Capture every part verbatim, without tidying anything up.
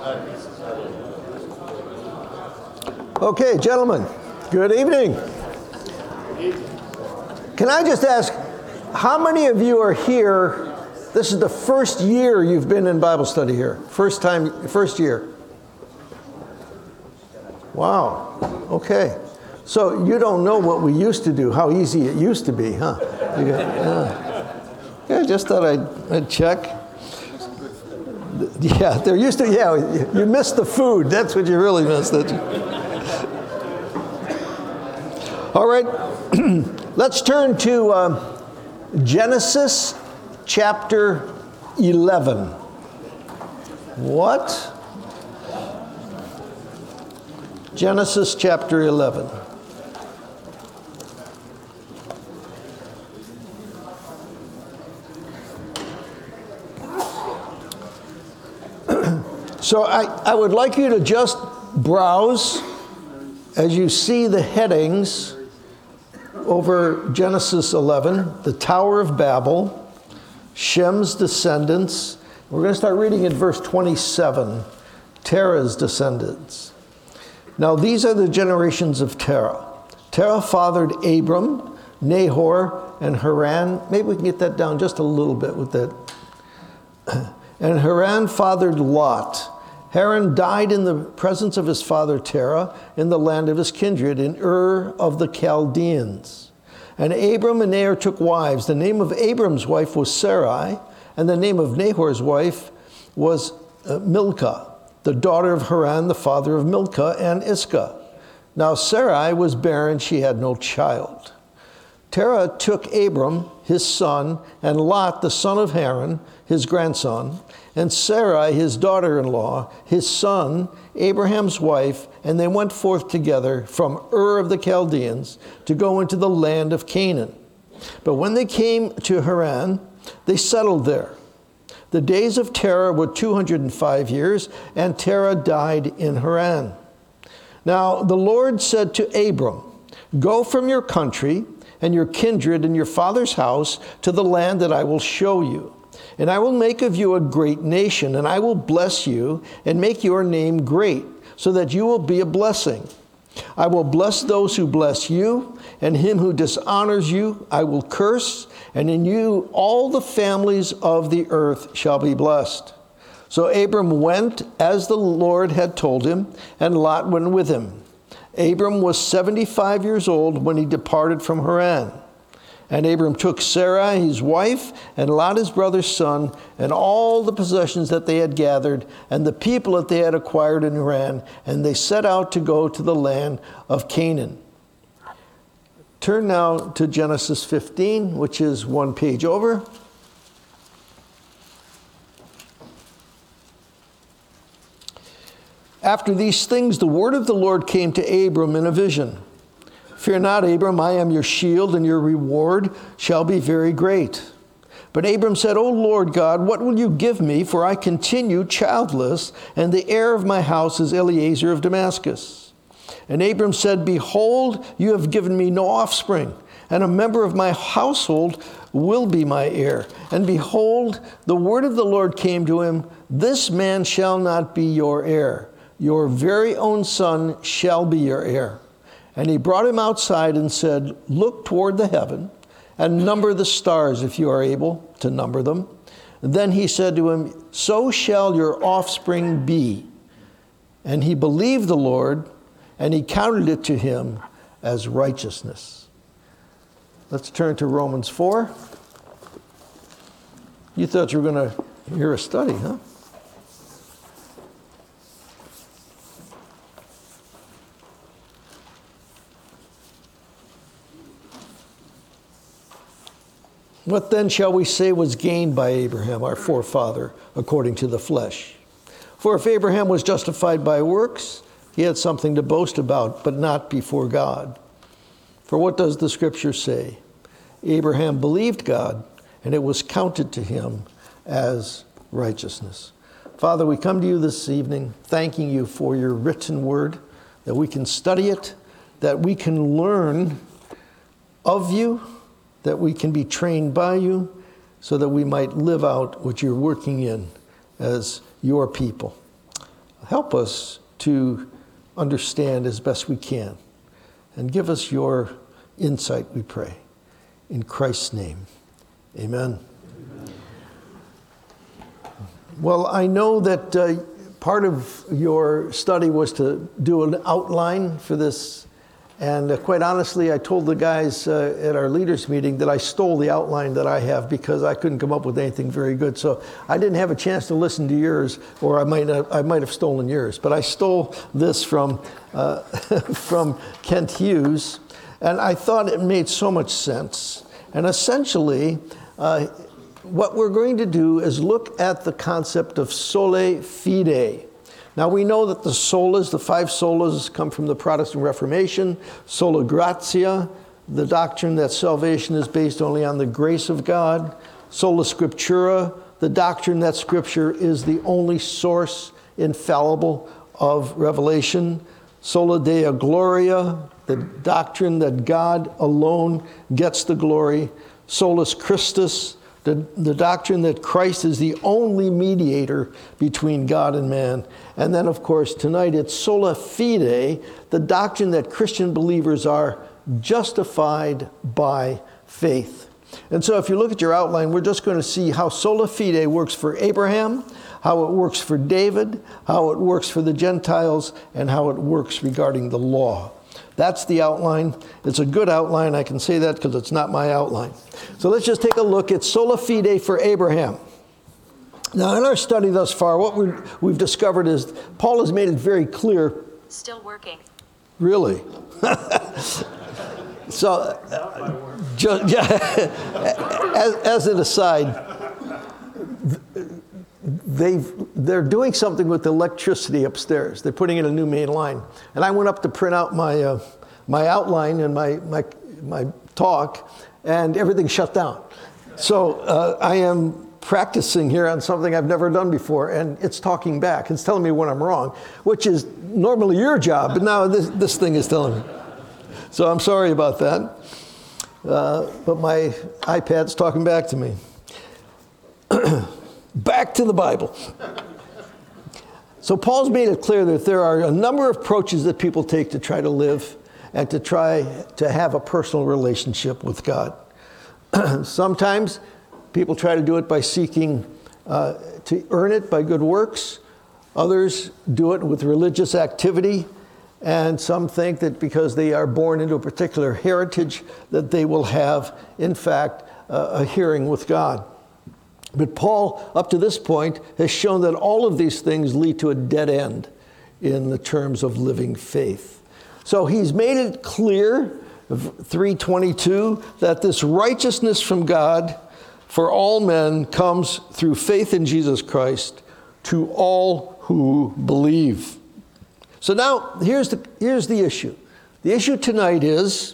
Okay, gentlemen, good evening. Can I just ask, how many of you are here? This is the first year you've been in Bible study here. First time, first year. Wow, okay. So you don't know what we used to do, how easy it used to be, huh? You got, yeah. yeah, just thought I'd, I'd check. Yeah, there used to, yeah, you missed the food. That's what you really missed. Didn't you? All right, let's turn to uh, Genesis chapter eleven. What? Genesis chapter eleven. So I, I would like you to just browse as you see the headings over Genesis eleven, the Tower of Babel, Shem's descendants. We're going to start reading at verse twenty-seven, Terah's descendants. Now these are the generations of Terah. Terah fathered Abram, Nahor, and Haran. Maybe we can get that down just a little bit with that. And Haran fathered Lot. Haran died in the presence of his father Terah in the land of his kindred in Ur of the Chaldeans. And Abram and Nahor took wives. The name of Abram's wife was Sarai, and the name of Nahor's wife was uh, Milcah, the daughter of Haran, the father of Milcah and Iscah. Now Sarai was barren, she had no child. Terah took Abram, his son, and Lot, the son of Haran, his grandson, and Sarai, his daughter-in-law, his son, Abraham's wife, and they went forth together from Ur of the Chaldeans to go into the land of Canaan. But when they came to Haran, they settled there. The days of Terah were two hundred five years, and Terah died in Haran. Now the Lord said to Abram, "Go from your country and your kindred and your father's house to the land that I will show you. And I will make of you a great nation, and I will bless you and make your name great, so that you will be a blessing. I will bless those who bless you, and him who dishonors you I will curse, and in you all the families of the earth shall be blessed." So Abram went as the Lord had told him, and Lot went with him. Abram was seventy-five years old when he departed from Haran. And Abram took Sarai, his wife, and Lot, his brother's son, and all the possessions that they had gathered, and the people that they had acquired in Haran, and they set out to go to the land of Canaan. Turn now to Genesis fifteen, which is one page over. After these things, the word of the Lord came to Abram in a vision. "Fear not, Abram, I am your shield, and your reward shall be very great." But Abram said, "O Lord God, what will you give me? For I continue childless, and the heir of my house is Eliezer of Damascus." And Abram said, "Behold, you have given me no offspring, and a member of my household will be my heir. And behold, the word of the Lord came to him, This man shall not be your heir. Your very own son shall be your heir." And he brought him outside and said, "Look toward the heaven and number the stars if you are able to number them." And then he said to him, "So shall your offspring be." And he believed the Lord, and he counted it to him as righteousness. Let's turn to Romans four. You thought you were going to hear a study, huh? What then shall we say was gained by Abraham, our forefather, according to the flesh? For if Abraham was justified by works, he had something to boast about, but not before God. For what does the scripture say? Abraham believed God, and it was counted to him as righteousness. Father, we come to you this evening thanking you for your written word, that we can study it, that we can learn of you, that we can be trained by you, so that we might live out what you're working in as your people. help us to understand as best we can. And give us your insight, we pray. In Christ's name, amen. Amen. Well, I know that uh, part of your study was to do an outline for this. And uh, quite honestly, I told the guys uh, at our leaders meeting that I stole the outline that I have because I couldn't come up with anything very good. So I didn't have a chance to listen to yours, or I might have, I might have stolen yours. But I stole this from, uh, from Kent Hughes, and I thought it made so much sense. And essentially, uh, what we're going to do is look at the concept of sola fide. Now, we know that the solas, the five solas, come from the Protestant Reformation. Sola gratia, the doctrine that salvation is based only on the grace of God. Sola scriptura, the doctrine that Scripture is the only source infallible of revelation. Sola deo gloria, the doctrine that God alone gets the glory. Solus Christus, The, the doctrine that Christ is the only mediator between God and man. And then, of course, tonight it's sola fide, the doctrine that Christian believers are justified by faith. And so if you look at your outline, we're just going to see how sola fide works for Abraham, how it works for David, how it works for the Gentiles, and how it works regarding the law. That's the outline. It's a good outline. I can say that because it's not my outline. So let's just take a look at sola fide for Abraham. Now, in our study thus far, what we've, we've discovered is Paul has made it very clear. Still working. Really? So, uh, just, yeah, as, as an aside, They've, they're doing something with the electricity upstairs. They're putting in a new main line. And I went up to print out my, uh, my outline and my, my, my talk, and everything shut down. So uh, I am practicing here on something I've never done before, and it's talking back. It's telling me when I'm wrong, which is normally your job, but now this, this thing is telling me. So I'm sorry about that. Uh, but my iPad's talking back to me. Back to the Bible. So Paul's made it clear that there are a number of approaches that people take to try to live and to try to have a personal relationship with God. Sometimes people try to do it by seeking uh, to earn it by good works. Others do it with religious activity. And some think that because they are born into a particular heritage that they will have, in fact, uh, a hearing with God. But Paul, up to this point, has shown that all of these things lead to a dead end in the terms of living faith. So he's made it clear, three twenty-two, that this righteousness from God for all men comes through faith in Jesus Christ to all who believe. So now, here's the, here's the issue. The issue tonight is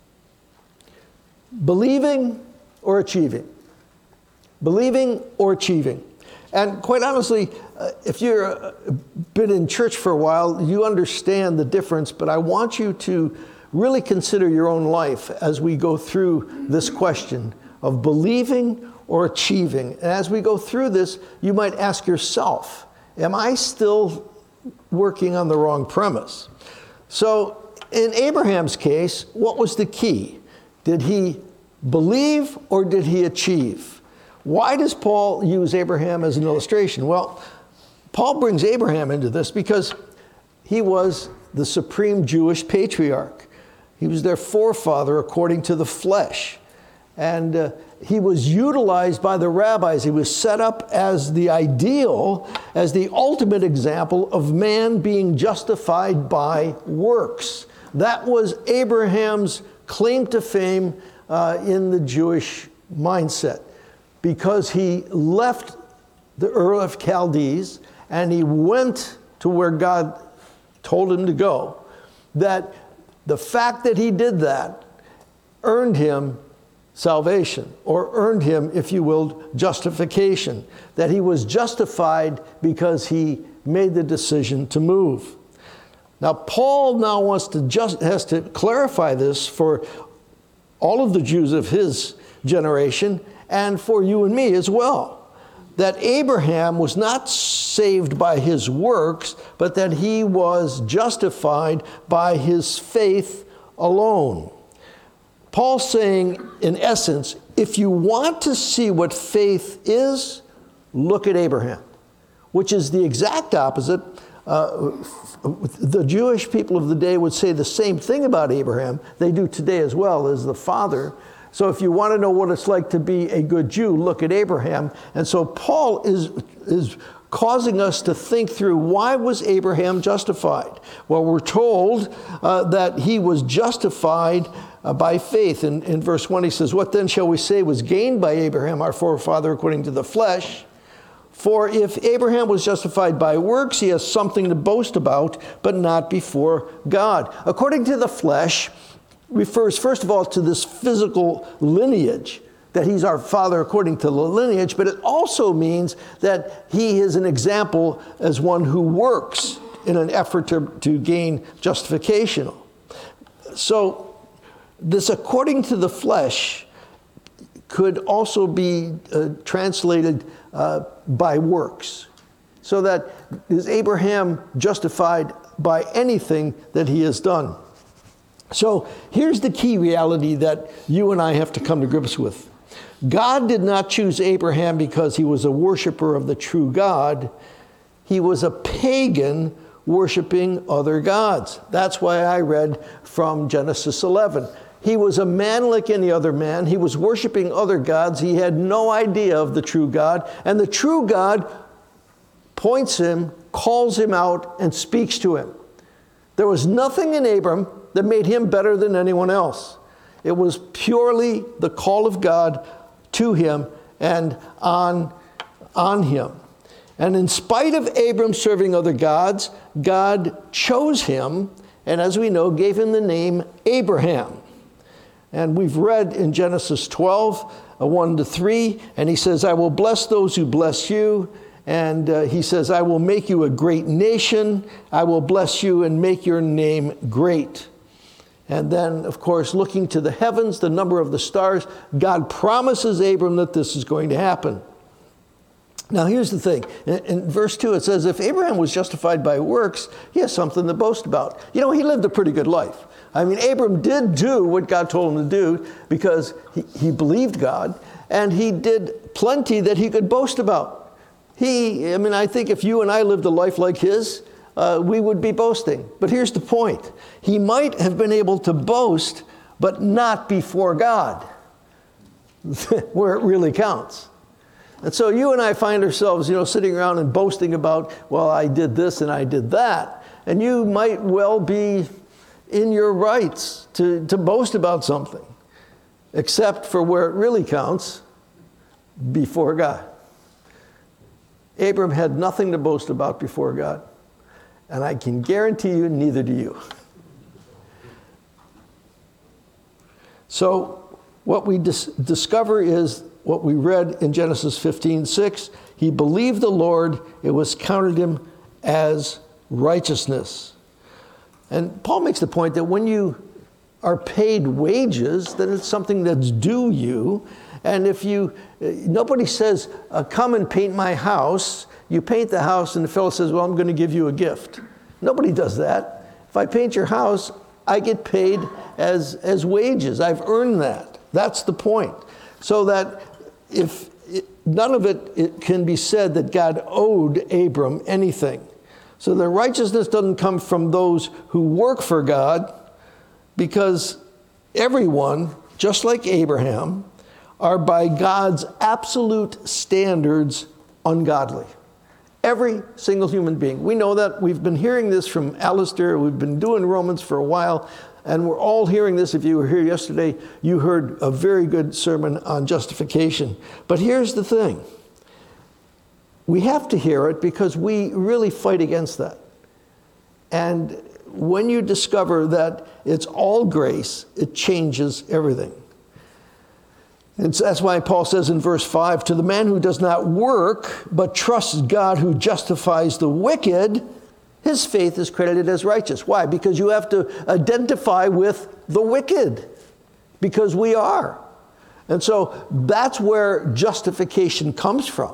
believing or achieving. Believing or achieving. And quite honestly, uh, if you've uh, been in church for a while, you understand the difference, but I want you to really consider your own life as we go through this question of believing or achieving. And as we go through this, you might ask yourself, am I still working on the wrong premise? So in Abraham's case, what was the key? Did he believe or did he achieve? Why does Paul use Abraham as an illustration? Well, Paul brings Abraham into this because he was the supreme Jewish patriarch. He was their forefather according to the flesh. And uh, he was utilized by the rabbis. He was set up as the ideal, as the ultimate example of man being justified by works. That was Abraham's claim to fame uh, in the Jewish mindset, because he left the Ur of Chaldees and he went to where God told him to go. That the fact that he did that earned him salvation, or earned him, if you will, justification. That he was justified because he made the decision to move. Now, Paul now wants to just has to clarify this for all of the Jews of his generation and for you and me as well. that Abraham was not saved by his works, but that he was justified by his faith alone. Paul's saying, in essence, if you want to see what faith is, look at Abraham, which is the exact opposite. Uh, the Jewish people of the day would say the same thing about Abraham. They do today as well, as the father. So if you want to know what it's like to be a good Jew, look at Abraham. And so Paul is, is causing us to think through, why was Abraham justified? Well, we're told uh, that he was justified uh, by faith. In, in verse one, he says, what then shall we say was gained by Abraham, our forefather, according to the flesh? For if Abraham was justified by works, he has something to boast about, but not before God. According to the flesh refers, first of all, to this physical lineage, that he's our father according to the lineage, but it also means that he is an example as one who works in an effort to, to gain justification. So this according to the flesh could also be uh, translated uh, by works. So that is Abraham justified by anything that he has done? So here's the key reality that you and I have to come to grips with. God did not choose Abraham because he was a worshiper of the true God. He was a pagan worshiping other gods. That's why I read from Genesis eleven. He was a man like any other man. He was worshiping other gods. He had no idea of the true God. And the true God points him, calls him out, and speaks to him. There was nothing in Abram that made him better than anyone else. It was purely the call of God to him and on, on him. And in spite of Abram serving other gods, God chose him, and as we know, gave him the name Abraham. And we've read in Genesis twelve, one to three, and he says, I will bless those who bless you. And uh, he says, I will make you a great nation. I will bless you and make your name great. And then, of course, looking to the heavens, the number of the stars, God promises Abram that this is going to happen. Now, here's the thing. In, in verse two, it says, if Abraham was justified by works, he has something to boast about. You know, he lived a pretty good life. I mean, Abram did do what God told him to do because he, he believed God, and he did plenty that he could boast about. He, I mean, I think if you and I lived a life like his, uh, we would be boasting. But here's the point. He might have been able to boast, but not before God, where it really counts. And so you and I find ourselves, you know, sitting around and boasting about, well, I did this and I did that. And you might well be in your rights to, to boast about something, except for where it really counts, before God. Abram had nothing to boast about before God. And I can guarantee you, neither do you. So what we dis- discover is what we read in Genesis fifteen six. He believed the Lord, it was counted him as righteousness. And Paul makes the point that when you are paid wages, then it's something that's due you. And if you, nobody says, uh, come and paint my house. You paint the house and the fellow says, well, I'm going to give you a gift. Nobody does that. If I paint your house, I get paid as, as wages. I've earned that. That's the point. So that if it, none of it, it can be said that God owed Abram anything. So the righteousness doesn't come from those who work for God, because everyone, just like Abraham, are by God's absolute standards ungodly. Every single human being. We know that. We've been hearing this from Alistair. We've been doing Romans for a while, and we're all hearing this. If you were here yesterday, you heard a very good sermon on justification. But here's the thing. We have to hear it because we really fight against that. And when you discover that it's all grace, it changes everything. And so that's why Paul says in verse five, to the man who does not work, but trusts God who justifies the wicked, his faith is credited as righteous. Why? Because you have to identify with the wicked, because we are. And so that's where justification comes from.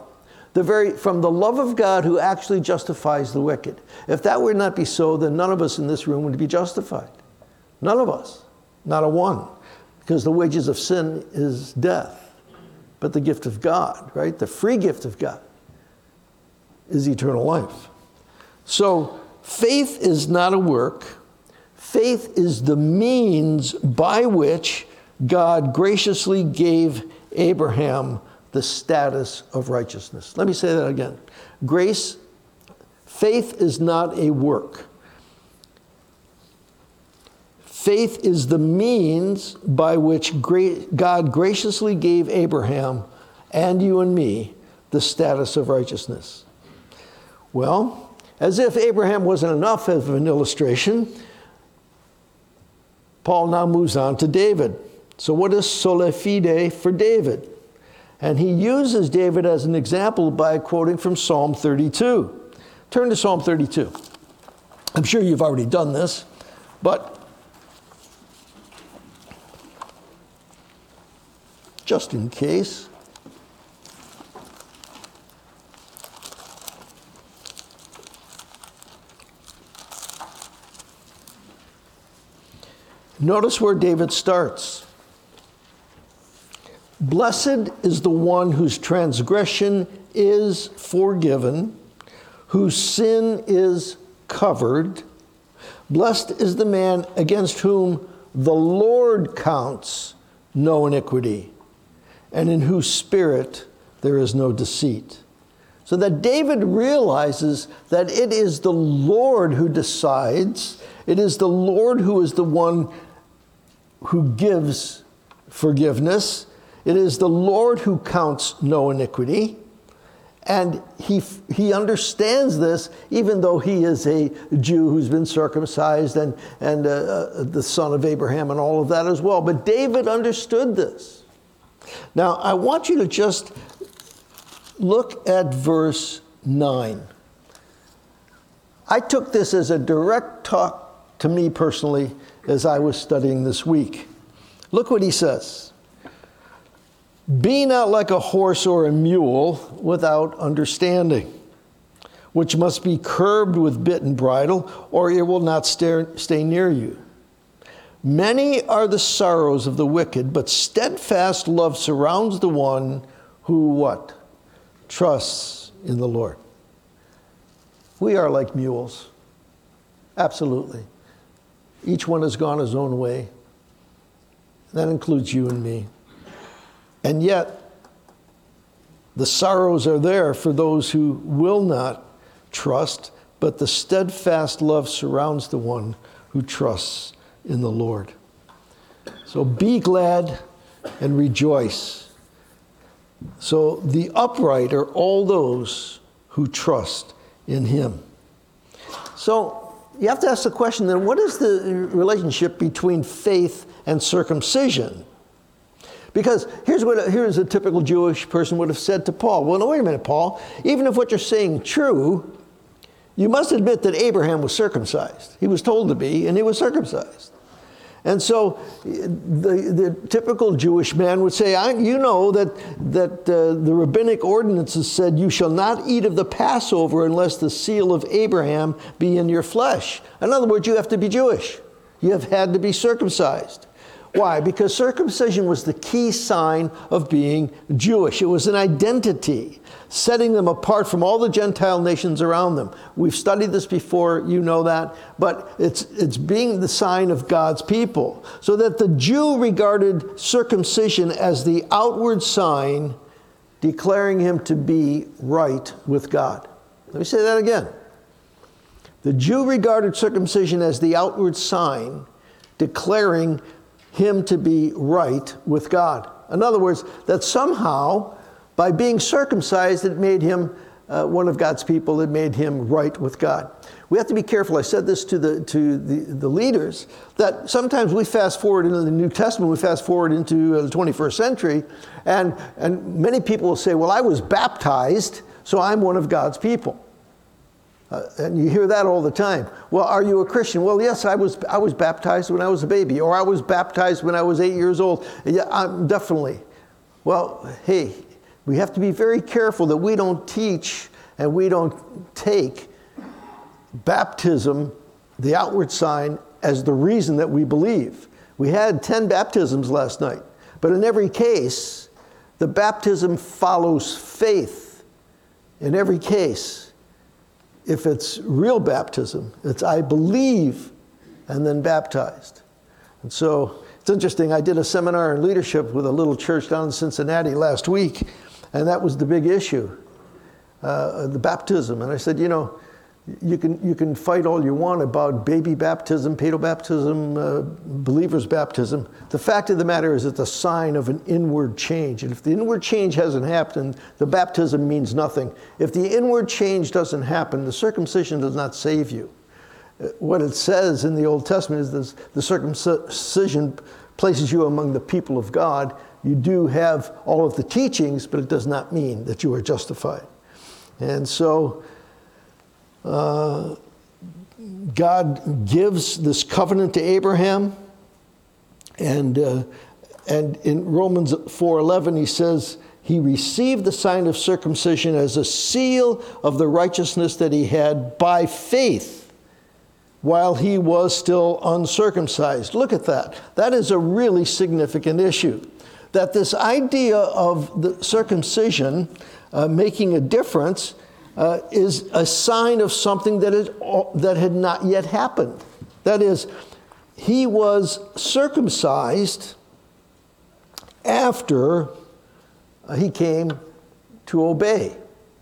The very, from the love of God who actually justifies the wicked. If that would not be so, then none of us in this room would be justified. None of us. Not a one. Because the wages of sin is death. But the gift of God, right? The free gift of God is eternal life. So faith is not a work. Faith is the means by which God graciously gave Abraham the status of righteousness. Let me say that again. Grace, faith is not a work. Faith is the means by which God graciously gave Abraham and you and me the status of righteousness. Well, as if Abraham wasn't enough of an illustration, Paul now moves on to David. So what is sola fide for David? And he uses David as an example by quoting from Psalm thirty-two. Turn to Psalm thirty-two. I'm sure you've already done this, but just in case. Notice where David starts. Blessed is the one whose transgression is forgiven, whose sin is covered. Blessed is the man against whom the Lord counts no iniquity, and in whose spirit there is no deceit. So that David realizes that it is the Lord who decides. It is the Lord who is the one who gives forgiveness. It is the Lord who counts no iniquity. And he, he understands this, even though he is a Jew who's been circumcised and, and uh, the son of Abraham and all of that as well. But David understood this. Now, I want you to just look at verse nine. I took this as a direct talk to me personally as I was studying this week. Look what he says. Be not like a horse or a mule without understanding, which must be curbed with bit and bridle, or it will not stay, stay near you. Many are the sorrows of the wicked, but steadfast love surrounds the one who what? Trusts in the Lord. We are like mules. Absolutely. Each one has gone his own way. That includes you and me. And yet, the sorrows are there for those who will not trust, but the steadfast love surrounds the one who trusts in the Lord. So be glad and rejoice. So the upright are all those who trust in him. So you have to ask the question then, what is the relationship between faith and circumcision? Because here's what here's a typical Jewish person would have said to Paul. Well, no, wait a minute, Paul. Even if what you're saying true, you must admit that Abraham was circumcised. He was told to be, and he was circumcised. And so the, the typical Jewish man would say, I, you know that, that uh, the rabbinic ordinances said, you shall not eat of the Passover unless the seal of Abraham be in your flesh. In other words, you have to be Jewish. You have had to be circumcised. Why? Because circumcision was the key sign of being Jewish. It was an identity, setting them apart from all the Gentile nations around them. We've studied this before, you know that, but it's, it's being the sign of God's people. So that the Jew regarded circumcision as the outward sign, declaring him to be right with God. Let me say that again. The Jew regarded circumcision as the outward sign, declaring him to be right with God. In other words, that somehow, by being circumcised, it made him uh, one of God's people. It made him right with God. We have to be careful. I said this to the to the, the leaders, that sometimes we fast forward into the New Testament, we fast forward into the twenty-first century, and, and many people will say, well, I was baptized, so I'm one of God's people. Uh, and you hear that all the time. Well, are you a Christian? Well, yes, I was I was baptized when I was a baby, or I was baptized when I was eight years old. Yeah, I'm definitely. Well, hey, We have to be very careful that we don't teach and we don't take baptism, the outward sign, as the reason that we believe. We had ten baptisms last night, but in every case, the baptism follows faith. In every case, if it's real baptism, it's I believe and then baptized. And so it's interesting, I did a seminar in leadership with a little church down in Cincinnati last week, and that was the big issue, uh, the baptism. And I said, you know, you can, you can fight all you want about baby baptism, pedo baptism, uh, believer's baptism. The fact of the matter is it's a sign of an inward change. And if the inward change hasn't happened, the baptism means nothing. If the inward change doesn't happen, the circumcision does not save you. What it says in the Old Testament is this, the circumcision places you among the people of God. You do have all of the teachings, but it does not mean that you are justified. And so uh, God gives this covenant to Abraham, and uh, and in Romans four eleven he says he received the sign of circumcision as a seal of the righteousness that he had by faith while he was still uncircumcised. Look at that. That is a really significant issue. That this idea of the circumcision uh, making a difference uh, is a sign of something that, is, that had not yet happened. That is, he was circumcised after uh, he came to obey.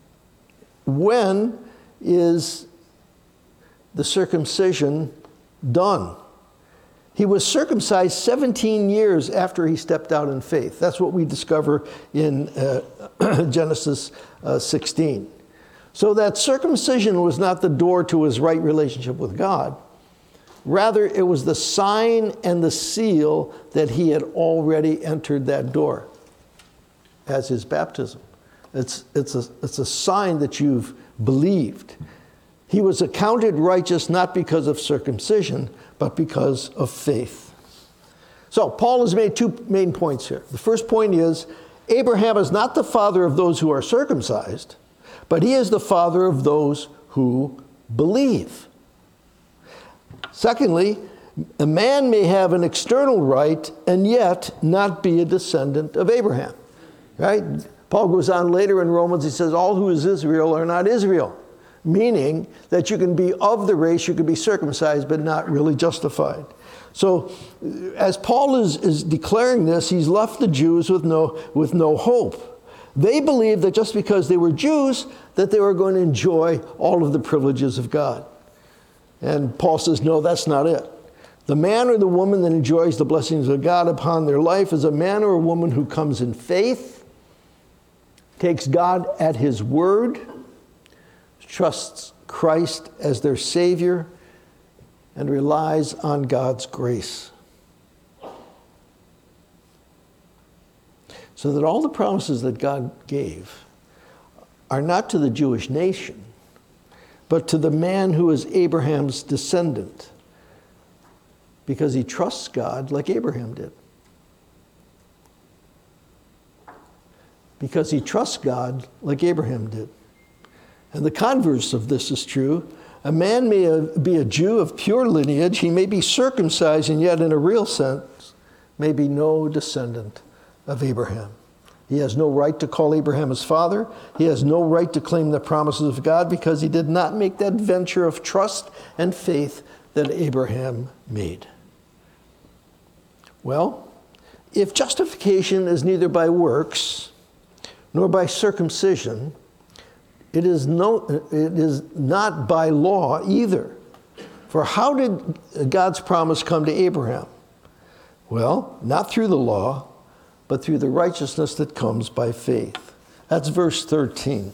When is the circumcision done? He was circumcised seventeen years after he stepped out in faith. That's what we discover in uh, Genesis uh, sixteen. So that circumcision was not the door to his right relationship with God. Rather, it was the sign and the seal that he had already entered that door as his baptism. It's, it's, a, it's a sign that you've believed. He was accounted righteous not because of circumcision, but because of faith. So Paul has made two main points here. The first point is, Abraham is not the father of those who are circumcised, but he is the father of those who believe. Secondly, a man may have an external right and yet not be a descendant of Abraham. Right? Paul goes on later in Romans, he says, all who is Israel are not Israel. Meaning that you can be of the race, you can be circumcised, but not really justified. So as Paul is, is declaring this, he's left the Jews with no, with no hope. They believed that just because they were Jews, that they were going to enjoy all of the privileges of God. And Paul says, no, that's not it. The man or the woman that enjoys the blessings of God upon their life is a man or a woman who comes in faith, takes God at his word, trusts Christ as their Savior, and relies on God's grace. So that all the promises that God gave are not to the Jewish nation, but to the man who is Abraham's descendant, because he trusts God like Abraham did. Because he trusts God like Abraham did. And the converse of this is true. A man may be a Jew of pure lineage. He may be circumcised, and yet in a real sense may be no descendant of Abraham. He has no right to call Abraham his father. He has no right to claim the promises of God because he did not make that venture of trust and faith that Abraham made. Well, if justification is neither by works nor by circumcision, It is, no, it is not by law either. For how did God's promise come to Abraham? Well, not through the law, but through the righteousness that comes by faith. That's verse thirteen.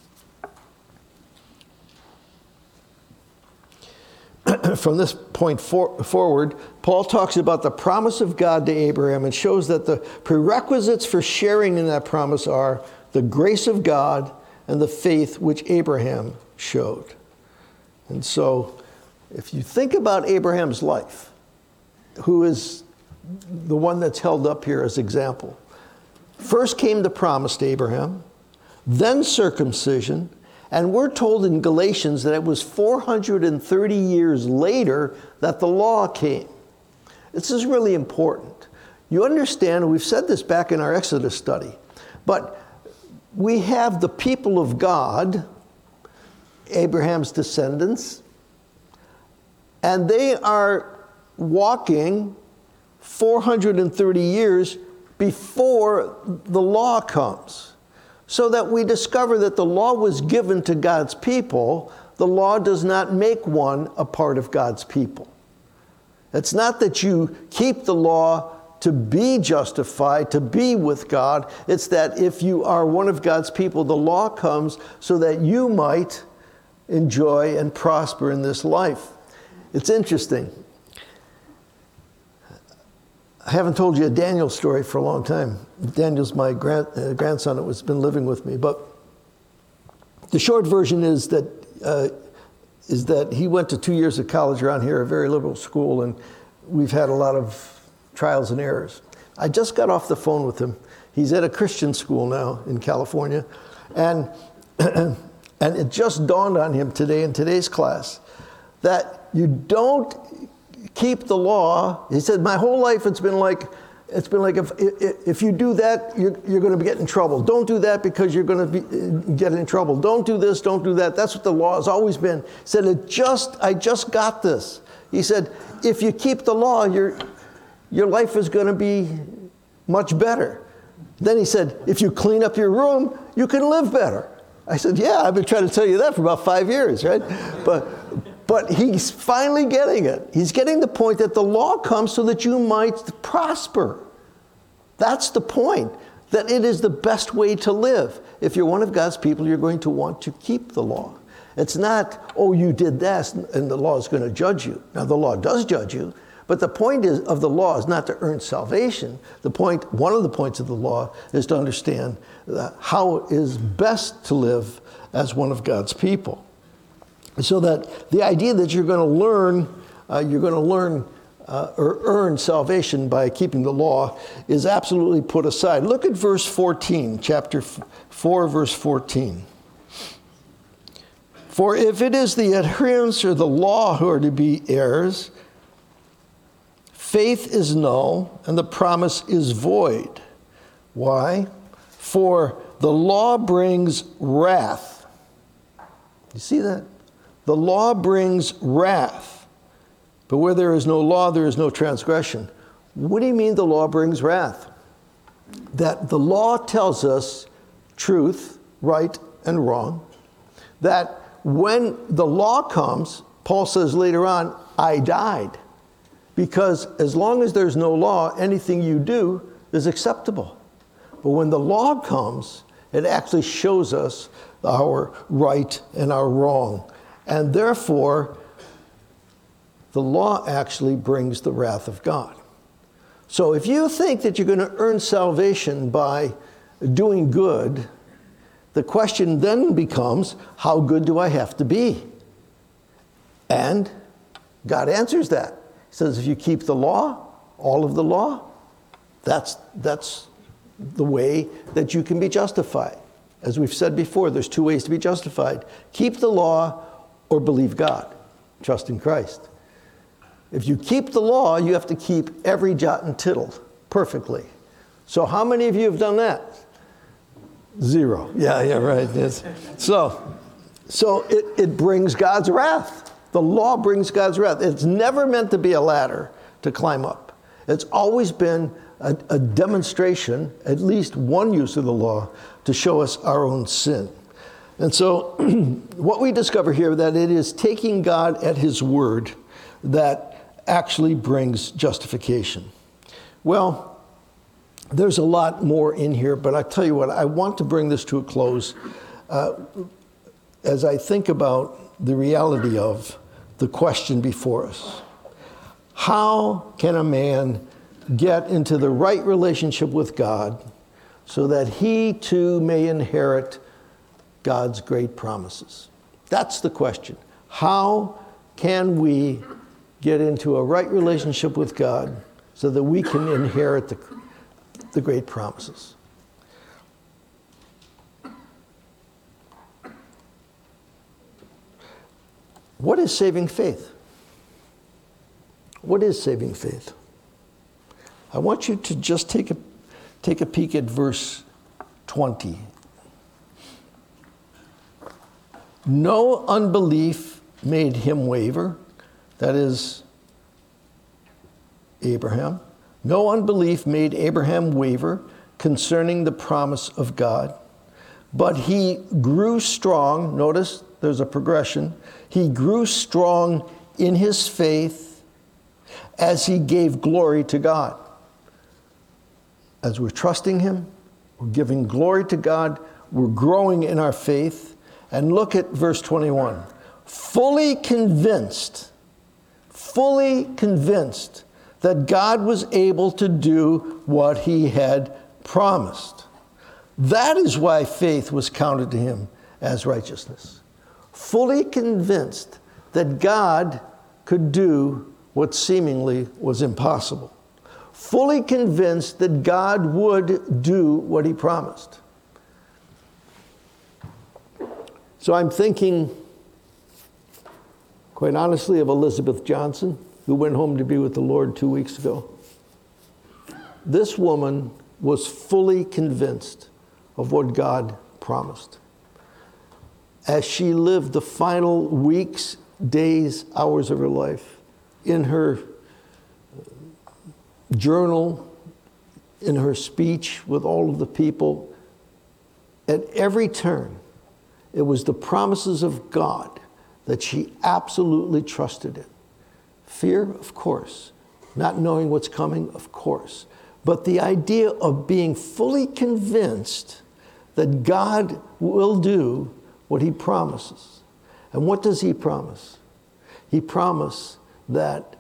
From this point for, forward, Paul talks about the promise of God to Abraham and shows that the prerequisites for sharing in that promise are the grace of God and the faith which Abraham showed. And so, if you think about Abraham's life, who is the one that's held up here as example, First came the promise to Abraham, then circumcision, and we're told in Galatians that it was four hundred thirty years later that the law came. This is really important. You understand, we've said this back in our Exodus study, but we have the people of God, Abraham's descendants, and they are walking four hundred thirty years before the law comes. So that we discover that the law was given to God's people. The law does not make one a part of God's people. It's not that you keep the law to be justified, to be with God. It's that if you are one of God's people, the law comes so that you might enjoy and prosper in this life. It's interesting. I haven't told you a Daniel story for a long time. Daniel's my grand, uh, grandson that has been living with me. But the short version is that uh, is that he went to two years of college around here, a very liberal school, and we've had a lot of trials and errors. I just got off the phone with him. He's at a Christian school now in California, and and it just dawned on him today in today's class that you don't keep the law. He said, my whole life it's been like, it's been like if if you do that, you're, you're going to get in trouble. Don't do that because you're going to be, get in trouble. Don't do this, don't do that. That's what the law has always been. He said, it just, I just got this. He said, if you keep the law, your your life is going to be much better. Then he said, if you clean up your room, you can live better. I said, yeah, I've been trying to tell you that for about five years, right? But But he's finally getting it. He's getting the point that the law comes so that you might prosper. That's the point, that it is the best way to live. If you're one of God's people, you're going to want to keep the law. It's not, oh, you did this, and the law is going to judge you. Now, the law does judge you, but the point is, of the law is not to earn salvation. The point, one of the points of the law is to understand how it is best to live as one of God's people. So that the idea that you're going to learn, uh, you're going to learn uh, or earn salvation by keeping the law is absolutely put aside. Look at verse fourteen, chapter four, verse fourteen. For if it is the adherents of the law who are to be heirs, faith is null and the promise is void. Why? For the law brings wrath. You see that? The law brings wrath, but where there is no law, there is no transgression. What do you mean the law brings wrath? That the law tells us truth, right and wrong, that when the law comes, Paul says later on, I died. Because as long as there's no law, anything you do is acceptable. But when the law comes, it actually shows us our right and our wrong. And therefore, the law actually brings the wrath of God. So if you think that you're going to earn salvation by doing good, the question then becomes, how good do I have to be? And God answers that. He says, if you keep the law, all of the law, that's, that's the way that you can be justified. As we've said before, there's two ways to be justified. Keep the law or believe God. Trust in Christ. If you keep the law, you have to keep every jot and tittle perfectly. So how many of you have done that? Zero. Yeah, yeah, right. Yes. So, so it, it brings God's wrath. The law brings God's wrath. It's never meant to be a ladder to climb up. It's always been a, a demonstration, at least one use of the law, to show us our own sin. And so what we discover here, that it is taking God at his word that actually brings justification. Well, there's a lot more in here, but I tell you what, I want to bring this to a close uh, as I think about the reality of the question before us. How can a man get into the right relationship with God so that he too may inherit God's great promises? That's the question. How can we get into a right relationship with God so that we can inherit the, the great promises? What is saving faith? What is saving faith? I want you to just take a, take a peek at verse twenty. No unbelief made him waver, that is, Abraham. No unbelief made Abraham waver concerning the promise of God, but he grew strong. Notice there's a progression. He grew strong in his faith as he gave glory to God. As we're trusting him, we're giving glory to God, we're growing in our faith. And look at verse twenty-one. Fully convinced, fully convinced that God was able to do what he had promised. That is why faith was counted to him as righteousness. Fully convinced that God could do what seemingly was impossible. Fully convinced that God would do what he promised. So I'm thinking, quite honestly, of Elizabeth Johnson, who went home to be with the Lord two weeks ago. This woman was fully convinced of what God promised. As she lived the final weeks, days, hours of her life, in her journal, in her speech with all of the people, at every turn, it was the promises of God that she absolutely trusted in. Fear, of course. Not knowing what's coming, of course. But the idea of being fully convinced that God will do what he promises. And what does he promise? He promised that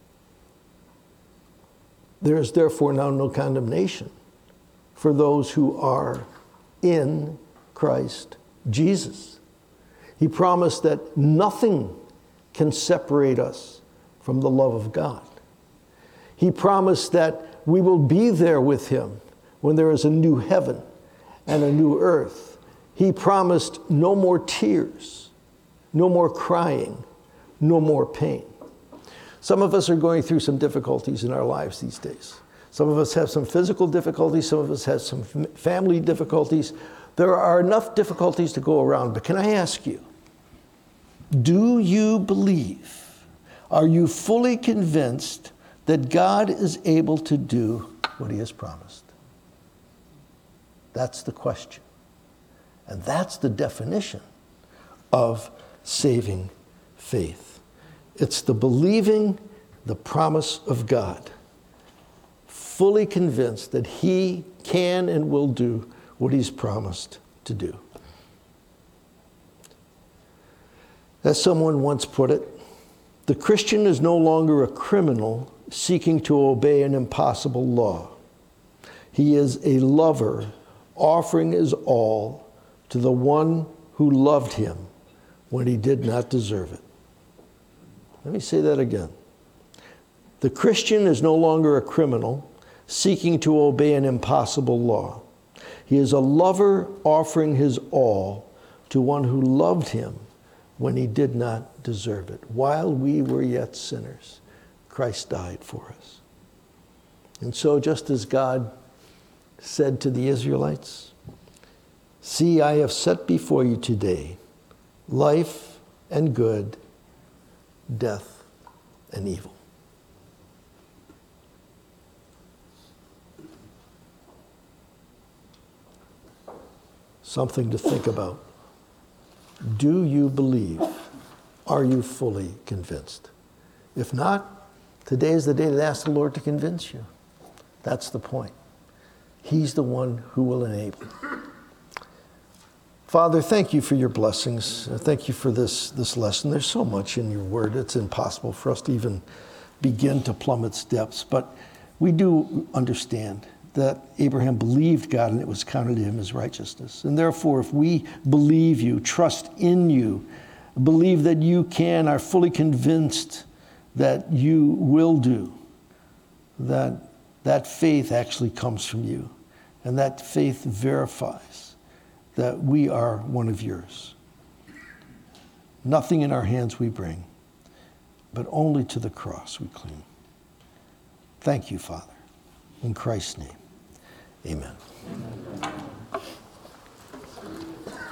there is therefore now no condemnation for those who are in Christ Jesus. He promised that nothing can separate us from the love of God. He promised that we will be there with him when there is a new heaven and a new earth. He promised no more tears, no more crying, no more pain. Some of us are going through some difficulties in our lives these days. Some of us have some physical difficulties. Some of us have some family difficulties. There are enough difficulties to go around, but can I ask you, do you believe, are you fully convinced that God is able to do what he has promised? That's the question. And that's the definition of saving faith. It's the believing the promise of God, fully convinced that he can and will do what he's promised to do. As someone once put it, the Christian is no longer a criminal seeking to obey an impossible law. He is a lover offering his all to the one who loved him when he did not deserve it. Let me say that again. The Christian is no longer a criminal seeking to obey an impossible law. He is a lover offering his all to one who loved him when he did not deserve it. While we were yet sinners, Christ died for us. And so just as God said to the Israelites, "See, I have set before you today life and good, death and evil." Something to think about. Do you believe? Are you fully convinced? If not, today is the day to ask the Lord to convince you. That's the point. He's the one who will enable. Father, thank you for your blessings. Thank you for this, this lesson. There's so much in your word, it's impossible for us to even begin to plumb its depths. But we do understand that Abraham believed God and it was counted to him as righteousness. And therefore, if we believe you, trust in you, believe that you can, are fully convinced that you will do, that that faith actually comes from you. And that faith verifies that we are one of yours. Nothing in our hands we bring, but only to the cross we cling. Thank you, Father. In Christ's name, amen. Amen.